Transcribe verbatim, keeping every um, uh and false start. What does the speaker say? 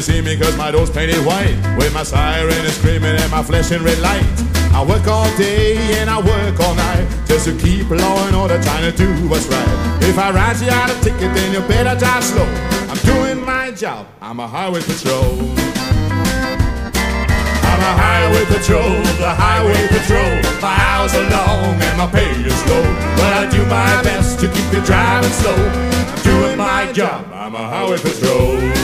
wanna see me cause my door's painted white, with my siren and screaming and my flashing red light. I work all day and I work all night just to keep law and order, trying to do what's right. If I write you out a ticket, then you better drive slow. I'm doing my job, I'm a highway patrol. I'm a highway patrol, the highway patrol. My hours are long and my pay is low, but I do my best to keep you driving slow. I'm doing my job, I'm a highway patrol.